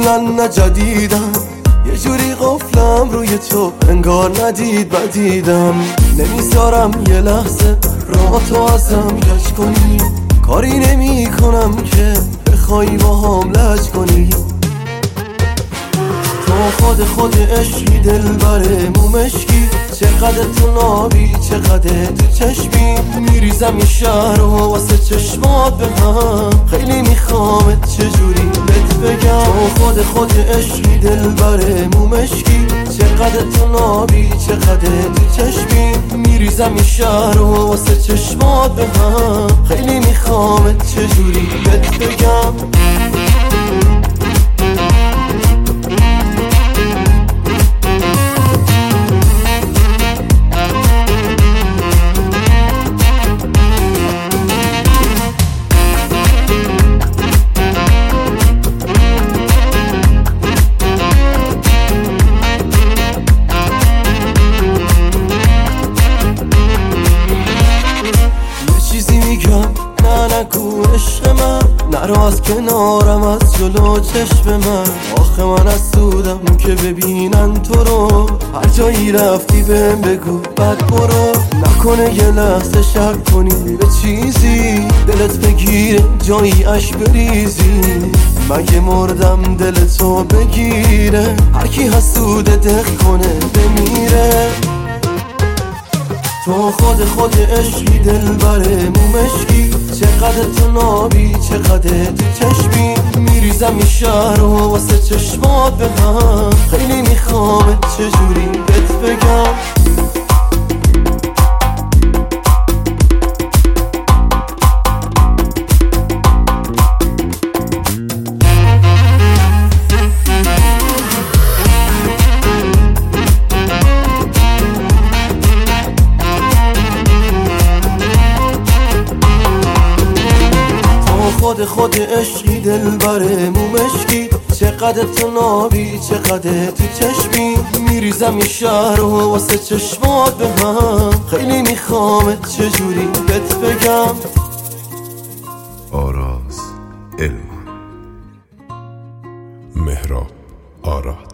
کلا نجدیدم، یه جوری قفلم روی تو انگار ندید بدیدم. نمیذارم یه لحظه راه تو ازم کج کنی، کاری نمی کنم که بخوای با هم لج کنی. تو خود عشقی دل بره مومشکی، چقدر تو نابی چقدر تو چشمی. میریزم یه شهر و واسه چشمات به هم، خیلی میخوامت چجوری بهت بگم. تو خود عشقی دل بره مومشکی، چقدر تو نابی چقدر تو چشمی. میریزم یه شهر و واسه چشمات به هم، خیلی میخوامت چجوری بهت بگم. نگو عشق من، نرو از کنارم از جلو چشم من. آخه من از سودم که ببینن تو رو، هر جایی رفتی بهم بگو بعد برو. نکنه یه لحظه شک کنی به چیزی، دلت بگیره جایی اش بریزی. مگه مردم دل تو بگیره، هر کی حسود دق کنه بمیره. تو خود عشقی دل بره مومشکی، چقدر تو نابی چقدر تو چشمی. میریزم یه شهر و واسه چشمات به هم، خیلی میخوامت چجوری بهت بگم. خود عشقی دل بره مومشکی، چقدر تو نابی چقدر تو چشمی. میریزم یه شهر و واسه چشمات به هم، خیلی میخوامت چجوری بهت بگم. آراز علمان، مهراب آراد.